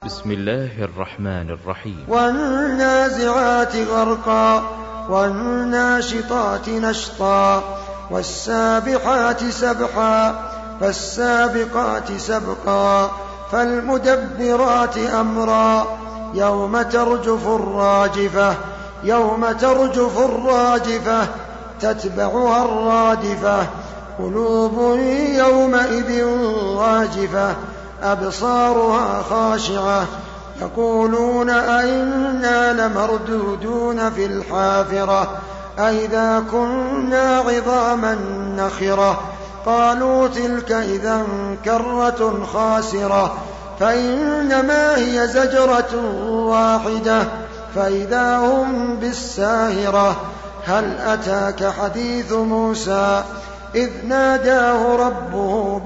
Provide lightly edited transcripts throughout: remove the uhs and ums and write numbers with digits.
بسم الله الرحمن الرحيم. والنازعات غرقا والناشطات نشطا والسابحات سبحا فالسابقات سبقا فالمدبرات أمرا يوم ترجف الراجفة تتبعها الرادفة قلوب يومئذ واجفة أبصارها خاشعة يقولون أئنا لمردودون في الحافرة أئذا كنا عظاما نخرة قالوا تلك إذا كرة خاسرة فإنما هي زجرة واحدة فإذا هم بالساهرة هل أتاك حديث موسى إذ ناداه ربه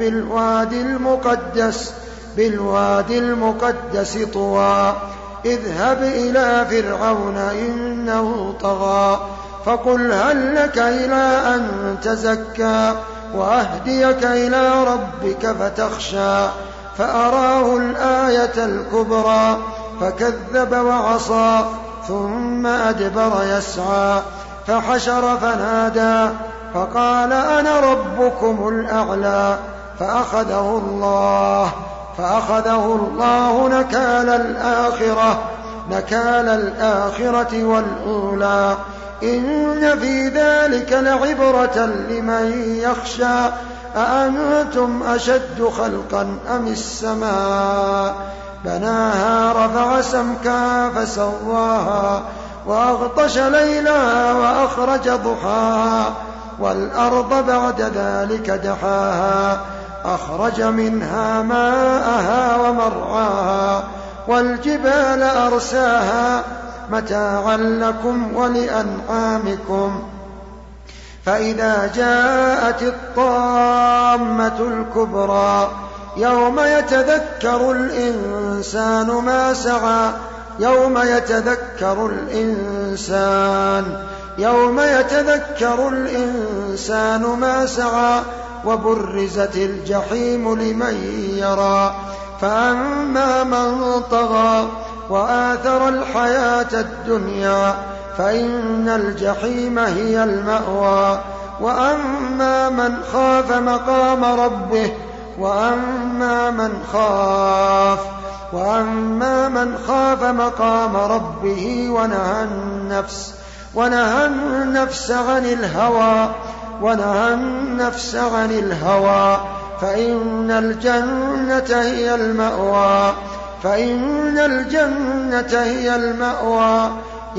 بالوادي المقدس طوى اذهب إلى فرعون إنه طغى فقل هل لك إلى أن تزكى وأهديك إلى ربك فتخشى فأراه الآية الكبرى فكذب وعصى ثم أدبر يسعى فحشر فنادى فقال أنا ربكم الأعلى فأخذه الله نكال الآخرة والأولى إن في ذلك لعبرة لمن يخشى أأنتم أشد خلقا أم السماء بناها رفع سمكها فسواها وأغطش ليلها وأخرج ضحاها والأرض بعد ذلك دحاها أخرج منها ماءها ومرعاها والجبال أرساها متاعا لكم ولأنعامكم فإذا جاءت الطامة الكبرى يوم يتذكر الإنسان ما سعى وبرزت الجحيم لمن يرى فأما من طغى وآثر الحياة الدنيا فإن الجحيم هي المأوى وأما من خاف مقام ربه ونهى النفس عن الهوى فإن الجنة هي المأوى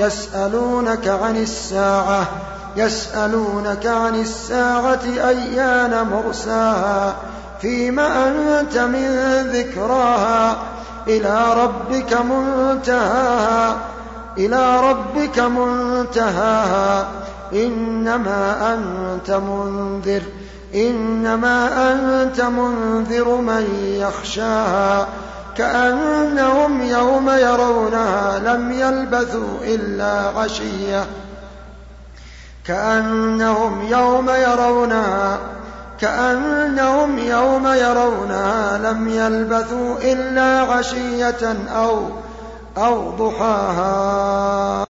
يسألونك عن الساعة أيان مرساها فيما أنت من ذكراها إلى ربك منتهاها إنما أنت منذر من يخشاها كأنهم يوم يرونها لم يلبثوا إلا عشية أو ضحاها.